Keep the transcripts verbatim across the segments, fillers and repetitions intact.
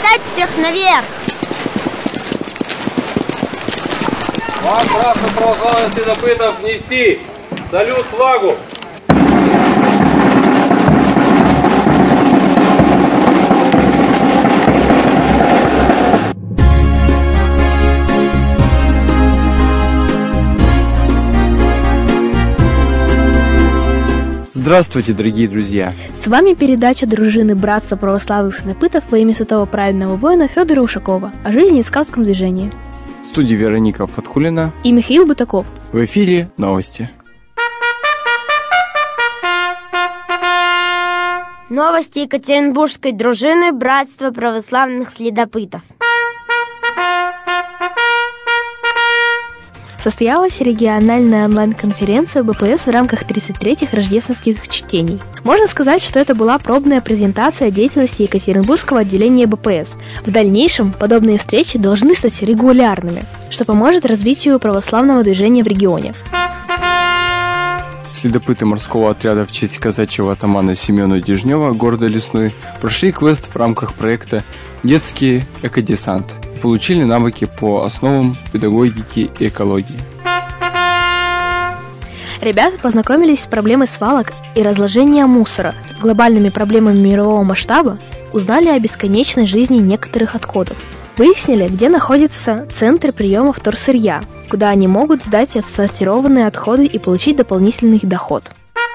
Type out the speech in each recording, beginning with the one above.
Поднять всех наверх! Вам, братство православных следопытов, нести салют флагу! Здравствуйте, дорогие друзья! С вами передача дружины Братства православных следопытов во имя святого праведного воина Федора Ушакова о жизни и скаутском движении. В студии Вероника Фатхулина и Михаил Бутаков. В эфире новости. Новости Екатеринбургской дружины Братства православных следопытов. Состоялась региональная онлайн-конференция БПС в рамках тридцать третьих рождественских чтений. Можно сказать, что это была пробная презентация деятельности Екатеринбургского отделения БПС. В дальнейшем подобные встречи должны стать регулярными, что поможет развитию православного движения в регионе. Следопыты морского отряда в честь казачьего атамана Семена Дежнева города Лесной прошли квест в рамках проекта «Детский экодесант» и получили навыки по основам педагогики и экологии. Ребята познакомились с проблемой свалок и разложения мусора, глобальными проблемами мирового масштаба, узнали о бесконечной жизни некоторых отходов, выяснили, где находятся центры приема вторсырья, куда они могут сдать отсортированные отходы и получить дополнительный доход.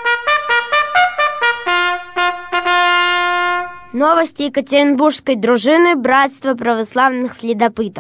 Новости Екатеринбургской дружины Братства православных следопытов.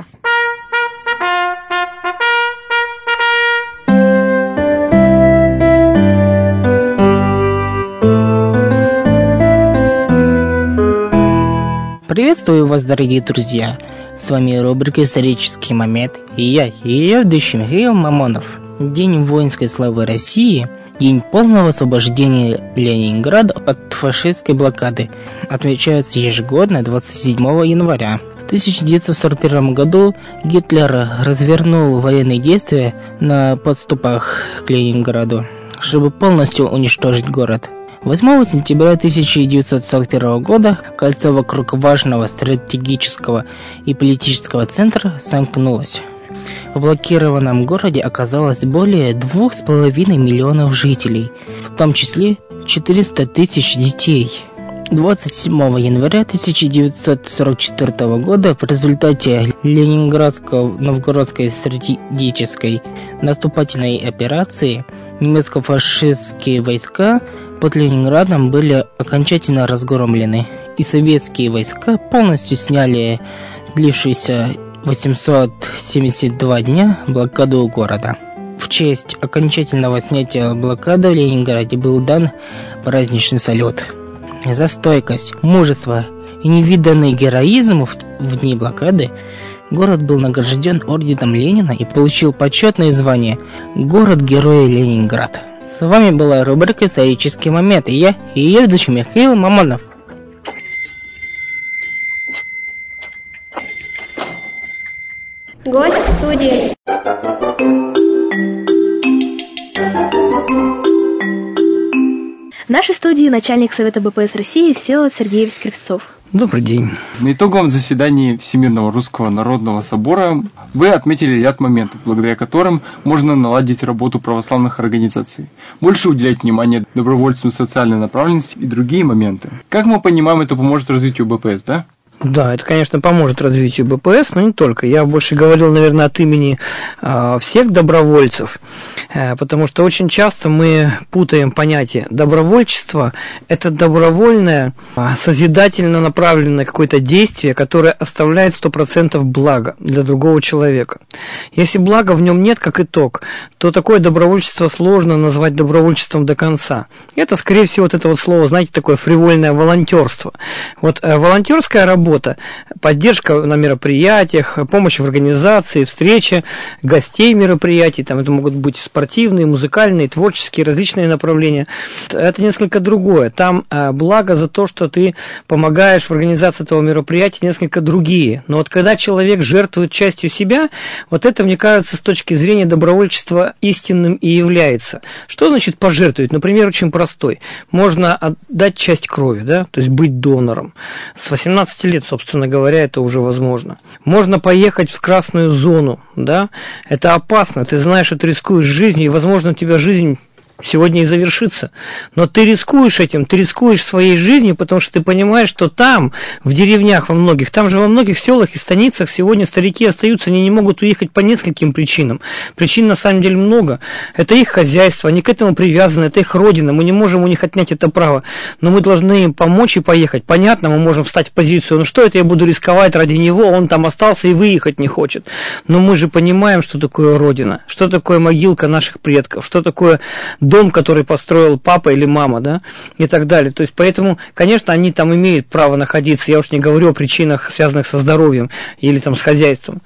Приветствую вас, дорогие друзья! С вами рубрика «Исторический момент» и я, ее ведущий Михаил Мамонов. День воинской славы России, день полного освобождения Ленинграда от фашистской блокады, отмечается ежегодно двадцать седьмого января. В тысяча девятьсот сорок первом году Гитлер развернул военные действия на подступах к Ленинграду, чтобы полностью уничтожить город. восьмого сентября тысяча девятьсот сорок первого года кольцо вокруг важного стратегического и политического центра сомкнулось. В блокированном городе оказалось более двух с половиной миллионов жителей, в том числе четыреста тысяч детей. двадцать седьмого января тысяча девятьсот сорок четвёртого года в результате Ленинградско-Новгородской стратегической наступательной операции немецко-фашистские войска под Ленинградом были окончательно разгромлены, и советские войска полностью сняли длившуюся восемьсот семьдесят два дня блокаду города. В честь окончательного снятия блокады в Ленинграде был дан праздничный салют. За стойкость, мужество и невиданный героизм в, в дни блокады город был награжден орденом Ленина и получил почетное звание «Город-герой Ленинград». С вами была рубрика «Исторический момент» и я, и ее ведущий Михаил Мамонов. Гость в студии. В нашей студии начальник Совета БПС России Всеволод Сергеевич Кривцов. Добрый день. На итоговом заседании Всемирного Русского Народного Собора вы отметили ряд моментов, благодаря которым можно наладить работу православных организаций, больше уделять внимание добровольцам социальной направленности и другие моменты. Как мы понимаем, это поможет развитию БПС, да? Да, это, конечно, поможет развитию БПС, но не только. Я больше говорил, наверное, от имени э, всех добровольцев, э, потому что очень часто мы путаем понятие добровольчество. Это добровольное, э, созидательно направленное какое-то действие, которое оставляет сто процентов блага для другого человека. Если блага в нем нет как итог, то такое добровольчество сложно назвать добровольчеством до конца. Это, скорее всего, вот это вот слово, знаете, такое фривольное волонтерство. Вот э, волонтерская работа, Работа, поддержка на мероприятиях, помощь в организации, встреча гостей мероприятий, там это могут быть спортивные, музыкальные, творческие, различные направления. Это несколько другое. Там а, благо за то, что ты помогаешь в организации этого мероприятия, несколько другие. Но вот когда человек жертвует частью себя, вот это, мне кажется, с точки зрения добровольчества истинным и является. Что значит пожертвовать? Например, очень простой. Можно отдать часть крови, да, то есть быть донором. С восемнадцати лет лет, собственно говоря, это уже возможно. Можно поехать в красную зону, да, это опасно, ты знаешь, что ты рискуешь жизнью, и, возможно, у тебя жизнь сегодня и завершится. Но ты рискуешь этим, ты рискуешь своей жизнью, потому что ты понимаешь, что там, в деревнях во многих, там же во многих селах и станицах сегодня старики остаются, они не могут уехать по нескольким причинам. Причин на самом деле много. Это их хозяйство, они к этому привязаны, это их родина, мы не можем у них отнять это право. Но мы должны им помочь и поехать. Понятно, мы можем встать в позицию, ну что это я буду рисковать ради него, он там остался и выехать не хочет. Но мы же понимаем, что такое родина, что такое могилка наших предков, что такое дом, который построил папа или мама, да, и так далее. То есть, поэтому, конечно, они там имеют право находиться. Я уж не говорю о причинах, связанных со здоровьем или там с хозяйством.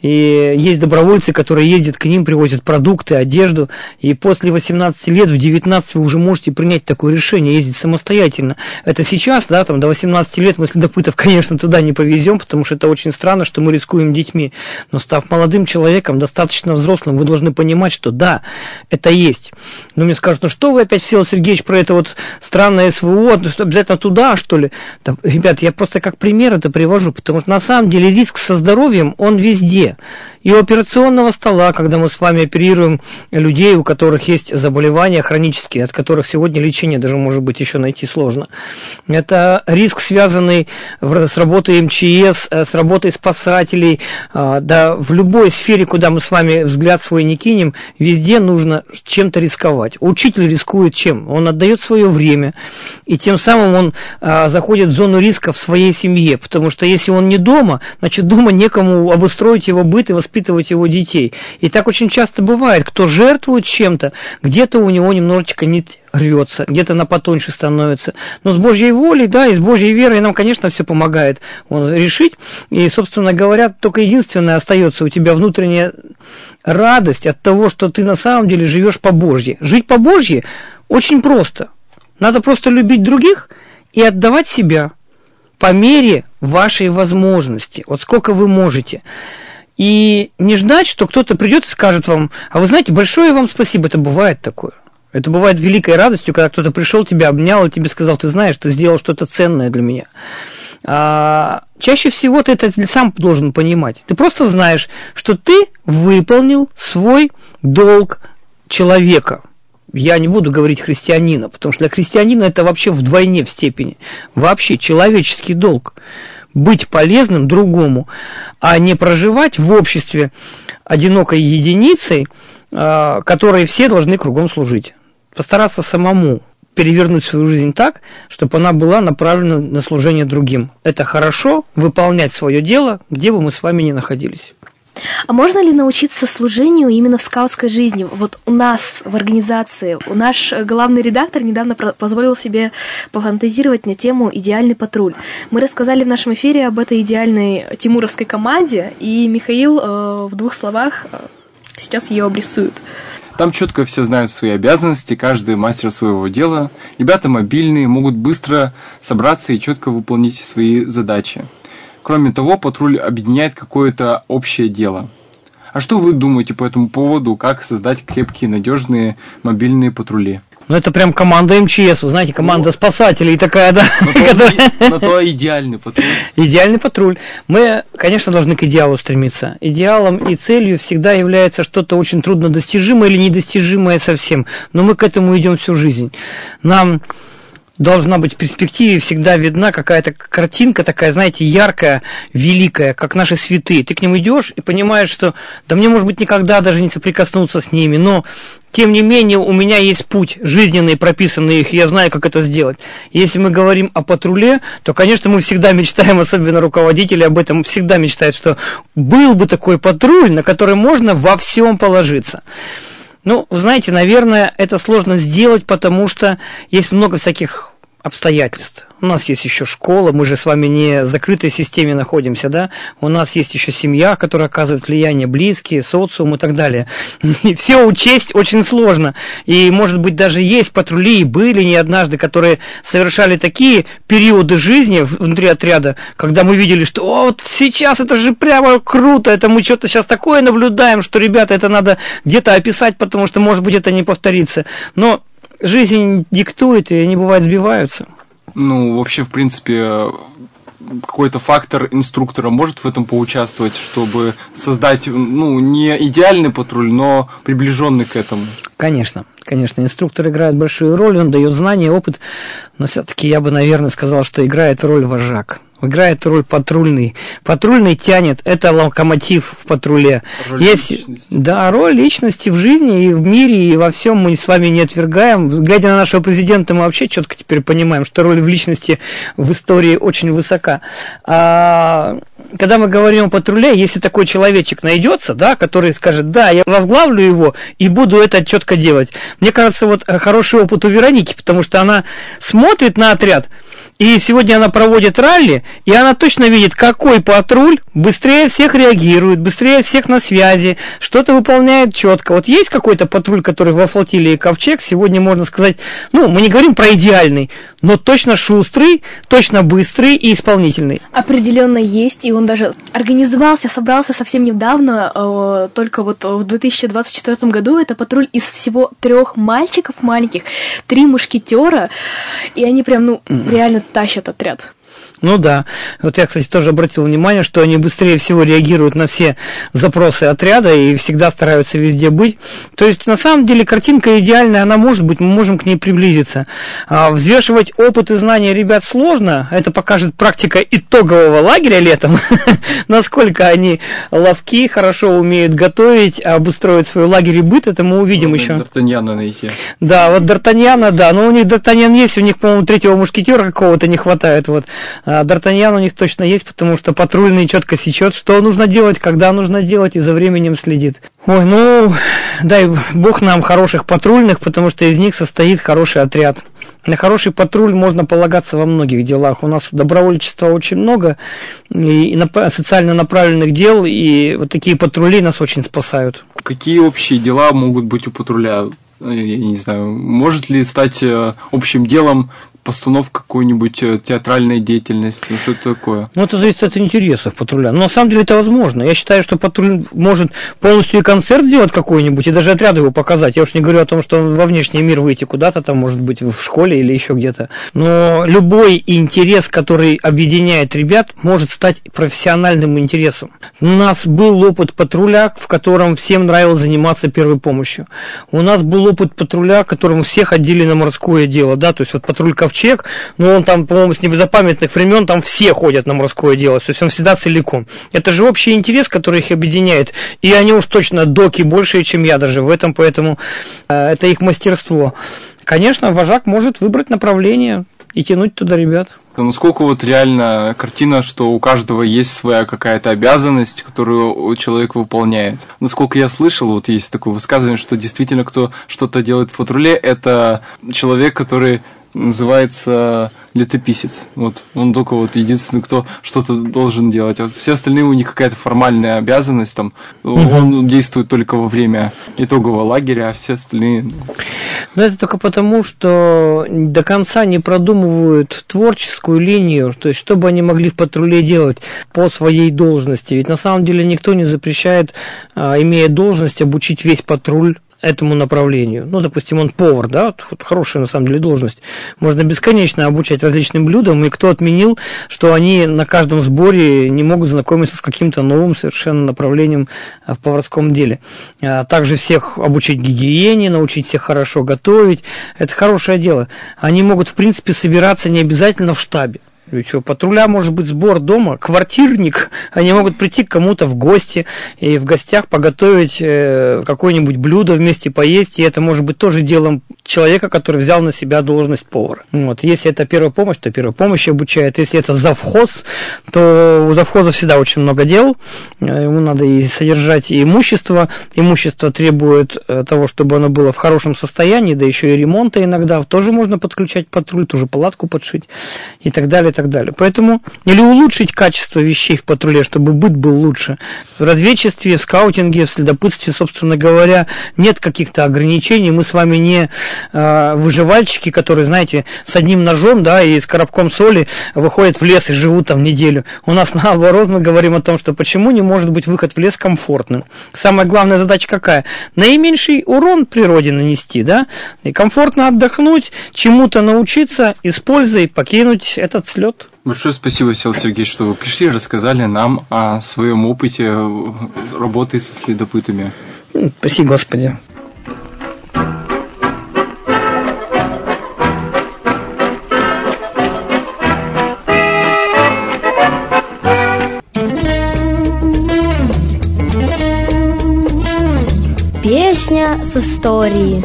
И есть добровольцы, которые ездят к ним, привозят продукты, одежду, и после восемнадцати лет, в девятнадцать вы уже можете принять такое решение, ездить самостоятельно. Это сейчас, да, там до восемнадцати лет мы следопытов, конечно, туда не повезем, потому что это очень странно, что мы рискуем детьми. Но став молодым человеком, достаточно взрослым, вы должны понимать, что да, это есть. Но мне скажут, ну что вы опять, Всеволод Сергеевич, про это вот странное СВО, что обязательно туда, что ли? Да, ребят, я просто как пример это привожу, потому что на самом деле риск со здоровьем, он везде. И у операционного стола, когда мы с вами оперируем людей, у которых есть заболевания хронические, от которых сегодня лечение даже, может быть, еще найти сложно. Это риск, связанный с работой эм че эс, с работой спасателей. Да, в любой сфере, куда мы с вами взгляд свой не кинем, везде нужно чем-то рисковать. Учитель рискует чем? Он отдает свое время, и тем самым он а, заходит в зону риска в своей семье, потому что если он не дома, значит, дома некому обустроить его быт и воспитывать его детей. И так очень часто бывает, кто жертвует чем-то, где-то у него немножечко нить рвется, где-то она потоньше становится. Но с Божьей волей, да, и с Божьей верой нам, конечно, все помогает он решить. И, собственно говоря, только единственное остается у тебя внутренняя радость от того, что ты на самом деле живешь по Божьей. Жить по Божьей очень просто. Надо просто любить других и отдавать себя по мере вашей возможности. Вот сколько вы можете. И не ждать, что кто-то придет и скажет вам, а вы знаете, большое вам спасибо, это бывает такое. Это бывает великой радостью, когда кто-то пришел, тебя обнял и тебе сказал, ты знаешь, ты сделал что-то ценное для меня. А чаще всего ты это сам должен понимать. Ты просто знаешь, что ты выполнил свой долг человека. Я не буду говорить христианина, потому что для христианина это вообще вдвойне в степени. Вообще человеческий долг. Быть полезным другому, а не проживать в обществе одинокой единицей, которой все должны кругом служить. Постараться самому перевернуть свою жизнь так, чтобы она была направлена на служение другим. Это хорошо выполнять свое дело, где бы мы с вами ни находились. А можно ли научиться служению именно в скаутской жизни? Вот у нас в организации, у наш главный редактор недавно позволил себе пофантазировать на тему «Идеальный патруль». Мы рассказали в нашем эфире об этой идеальной тимуровской команде, и Михаил э, в двух словах э, сейчас ее обрисует. Там четко все знают свои обязанности, каждый мастер своего дела. Ребята мобильные, могут быстро собраться и четко выполнить свои задачи. Кроме того, патруль объединяет какое-то общее дело. А что вы думаете по этому поводу, как создать крепкие, надежные мобильные патрули? Ну, это прям команда эм че эс, вы знаете, команда ну, спасателей такая, да. Но то, которая... но то идеальный патруль. Идеальный патруль. Мы, конечно, должны к идеалу стремиться. Идеалом и целью всегда является что-то очень труднодостижимое или недостижимое совсем. Но мы к этому идем всю жизнь. Нам должна быть в перспективе всегда видна какая-то картинка такая, знаете, яркая, великая, как наши святые. Ты к ним идешь и понимаешь, что да мне, может быть, никогда даже не соприкоснуться с ними, но тем не менее у меня есть путь жизненный, прописанный их, и я знаю, как это сделать. Если мы говорим о патруле, то, конечно, мы всегда мечтаем, особенно руководители об этом всегда мечтают, что был бы такой патруль, на который можно во всем положиться. Ну, знаете, наверное, это сложно сделать, потому что есть много всяких обстоятельств. У нас есть еще школа, мы же с вами не в закрытой системе находимся, да? У нас есть еще семья, которая оказывает влияние, близкие, социум и так далее. И все учесть очень сложно. И, может быть, даже есть патрули, и были не однажды, которые совершали такие периоды жизни внутри отряда, когда мы видели, что о, вот сейчас это же прямо круто, это мы что-то сейчас такое наблюдаем, что, ребята, это надо где-то описать, потому что, может быть, это не повторится. Но жизнь диктует, и они, бывает, сбиваются. Ну, вообще, в принципе, какой-то фактор инструктора может в этом поучаствовать, чтобы создать, ну, не идеальный патруль, но приближенный к этому? Конечно, конечно, инструктор играет большую роль, он дает знания, опыт, но все-таки я бы, наверное, сказал, что играет роль вожак. Играет роль патрульный. Патрульный тянет, это локомотив в патруле. Роль Есть, личности. да, роль личности в жизни и в мире, и во всем мы с вами не отвергаем. Глядя на нашего президента, мы вообще четко теперь понимаем, что роль в личности в истории очень высока. А когда мы говорим о патруле, если такой человечек найдется, да, который скажет, да, я возглавлю его и буду это четко делать. Мне кажется, вот хороший опыт у Вероники, потому что она смотрит на отряд, и сегодня она проводит ралли, и она точно видит, какой патруль быстрее всех реагирует, быстрее всех на связи, что-то выполняет четко. Вот есть какой-то патруль, который во флотилии Ковчег, сегодня можно сказать, ну, мы не говорим про идеальный, но точно шустрый, точно быстрый и исполнительный. Определенно есть, и он даже организовался, собрался совсем недавно, э, только вот в две тысячи двадцать четвёртом году. Это патруль из всего трех мальчиков маленьких, три мушкетера, и они прям, ну, реально тащат отряд. Ну да, вот я, кстати, тоже обратил внимание, что они быстрее всего реагируют на все запросы отряда и всегда стараются везде быть. То есть, на самом деле, картинка идеальная, она может быть, мы можем к ней приблизиться. А взвешивать опыт и знания ребят сложно, это покажет практика итогового лагеря летом, насколько они ловки, хорошо умеют готовить, обустроить свой лагерь и быт, это мы увидим еще. Д'Артаньяна найти. Да, вот Д'Артаньяна, да, но у них Д'Артаньян есть, у них, по-моему, третьего мушкетера какого-то не хватает, вот. А Д'Артаньян у них точно есть, потому что патрульный четко сечет, что нужно делать, когда нужно делать, и за временем следит. Ой, ну, дай бог нам хороших патрульных, потому что из них состоит хороший отряд. На хороший патруль можно полагаться во многих делах. У нас добровольчества очень много, и социально направленных дел, и вот такие патрули нас очень спасают. Какие общие дела могут быть у патруля? Я не знаю, может ли стать общим делом постановка какой-нибудь театральной деятельности, ну что-то такое? Ну, это зависит от интересов патруля. Но на самом деле это возможно. Я считаю, что патруль может полностью и концерт сделать какой-нибудь, и даже отряду его показать. Я уж не говорю о том, что во внешний мир выйти куда-то, там, может быть, в школе или еще где-то. Но любой интерес, который объединяет ребят, может стать профессиональным интересом. У нас был опыт патруля, в котором всем нравилось заниматься первой помощью. У нас был опыт патруля, которому всех отделили на морское дело, да, то есть вот патруль Ковчег, но он там, по-моему, с незапамятных времен там все ходят на морское дело, то есть он всегда целиком. Это же общий интерес, который их объединяет, и они уж точно доки больше, чем я даже в этом, поэтому э, это их мастерство. Конечно, вожак может выбрать направление и тянуть туда ребят. Насколько вот реально картина, что у каждого есть своя какая-то обязанность, которую человек выполняет. Насколько я слышал, вот есть такое высказывание, что действительно кто что-то делает в патруле, это человек, который называется летописец. Вот он только вот единственный, кто что-то должен делать. А все остальные у них какая-то формальная обязанность, там угу. Он действует только во время итогового лагеря, а все остальные. Но это только потому, что до конца не продумывают творческую линию, то есть что бы они могли в патруле делать по своей должности. Ведь на самом деле никто не запрещает, имея должность, обучить весь патруль этому направлению. Ну, допустим, он повар, да, вот хорошая на самом деле должность. Можно бесконечно обучать различным блюдам, и кто отменил, что они на каждом сборе не могут знакомиться с каким-то новым совершенно направлением в поварском деле. А также всех обучить гигиене, научить всех хорошо готовить. Это хорошее дело. Они могут, в принципе, собираться не обязательно в штабе. Ведь у патруля может быть сбор дома, квартирник, они могут прийти к кому-то в гости и в гостях поготовить какое-нибудь блюдо, вместе поесть, и это может быть тоже делом человека, который взял на себя должность повара. Вот. Если это первая помощь, то первая помощь обучает, если это завхоз, то у завхоза всегда очень много дел, ему надо и содержать и имущество, имущество требует того, чтобы оно было в хорошем состоянии, да еще и ремонта иногда, тоже можно подключать патруль, ту же палатку подшить и так далее, и так далее. Поэтому или улучшить качество вещей в патруле, чтобы быт был лучше. В разведчестве, в скаутинге, в следопытстве, собственно говоря, нет каких-то ограничений. Мы с вами не э, выживальщики, которые, знаете, с одним ножом, да, и с коробком соли выходят в лес и живут там неделю. У нас, наоборот, мы говорим о том, что почему не может быть выход в лес комфортным. Самая главная задача какая? Наименьший урон природе нанести, да, и комфортно отдохнуть, чему-то научиться, используя, покинуть этот слет. вперед. Большое спасибо, Сел Сергей, что вы пришли и рассказали нам о своем опыте работы со следопытами. Спаси Господи. Песня с историей.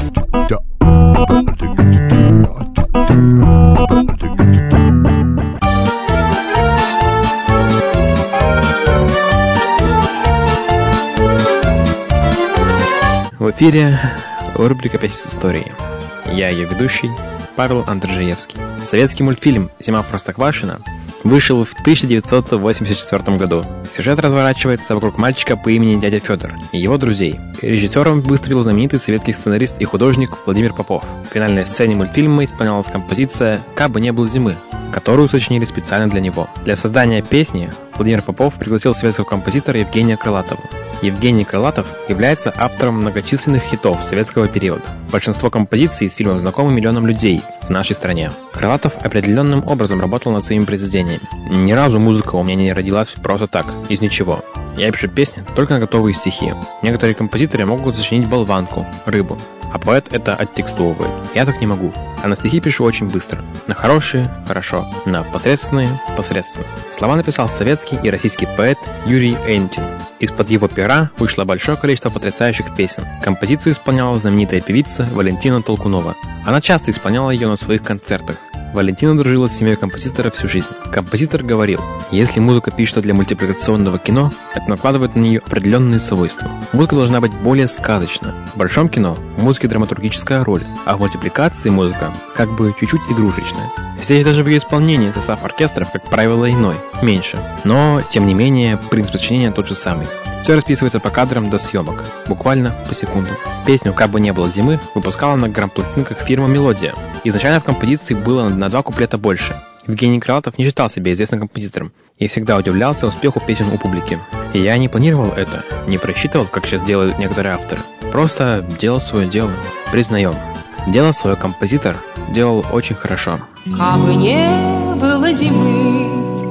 В эфире рубрика «Песня с историей». Я ее ведущий Павел Андржиевский. Советский мультфильм «Зима в Простоквашино» вышел в тысяча девятьсот восемьдесят четвёртом году. Сюжет разворачивается вокруг мальчика по имени дядя Федор и его друзей. Режиссером выступил знаменитый советский сценарист и художник Владимир Попов. В финальной сцене мультфильма исполнялась композиция «Кабы не было зимы», которую сочинили специально для него. Для создания песни Владимир Попов пригласил советского композитора Евгения Крылатова. Евгений Крылатов является автором многочисленных хитов советского периода. Большинство композиций из фильмов знакомы миллионам людей в нашей стране. Крылатов определенным образом работал над своими произведениями. Ни разу музыка у меня не родилась просто так, из ничего. Я пишу песни только на готовые стихи. Некоторые композиторы могут сочинить болванку, рыбу, а поэт это оттекстовывает. Я так не могу. А на стихи пишу очень быстро. На хорошие – хорошо, на посредственные – посредственно. Слова написал советский и российский поэт Юрий Энтин. Из-под его пера вышло большое количество потрясающих песен. Композицию исполняла знаменитая певица Валентина Толкунова. Она часто исполняла ее на своих концертах. Валентина дружила с семьей композитора всю жизнь. Композитор говорил, если музыка пишется для мультипликационного кино, это накладывает на нее определенные свойства. Музыка должна быть более сказочна. В большом кино у музыки драматургическая роль, а в мультипликации музыка как бы чуть-чуть игрушечная. Здесь даже в ее исполнении состав оркестров, как правило, иной, меньше. Но, тем не менее, принцип сочинения тот же самый. Все расписывается по кадрам до съемок, буквально по секунду. Песню «Как бы не было зимы» выпускала на грампластинках фирма «Мелодия». Изначально в композиции было на два куплета больше. Евгений Крылатов не считал себя известным композитором и всегда удивлялся успеху песен у публики. И я не планировал это, не просчитывал, как сейчас делают некоторые авторы. Просто делал свое дело. Признаем, делал свой композитор, делал очень хорошо. Кабы не было зимы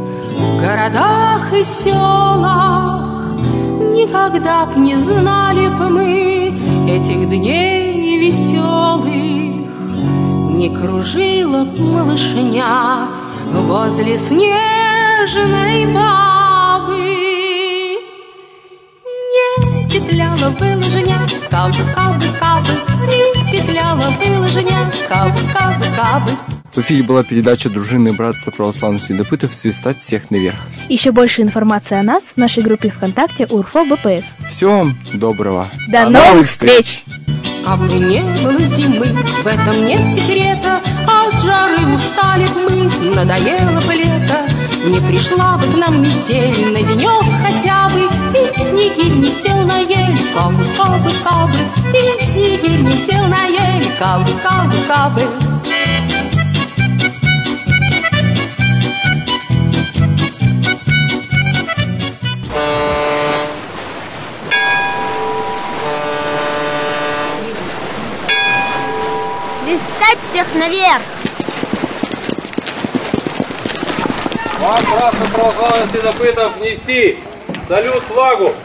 в городах и селах, никогда б не знали б мы этих дней веселых. Не кружила б малышня возле снежной бабы, не петляла бы лыжня, кабы, кабы, кабы, не петляла бы лыжня, кабы, кабы, кабы. В эфире была передача дружины Братства православных следопытов «Свистать всех наверх». Еще больше информации о нас в нашей группе ВКонтакте УРФО БПС. Всего вам доброго. До, До новых встреч! Кабы не было зимы, в этом нет секрета. От жары устали б мы, надоело бы лето. Не пришла бы к нам метель на денек хотя бы, и снегирь не сел на ель, кабы, кабы, кабы, и снегирь не сел на ель, кабы, кабы, кабы. Свистать всех наверх! Вам, братство православных следопытов, нести салют флагу!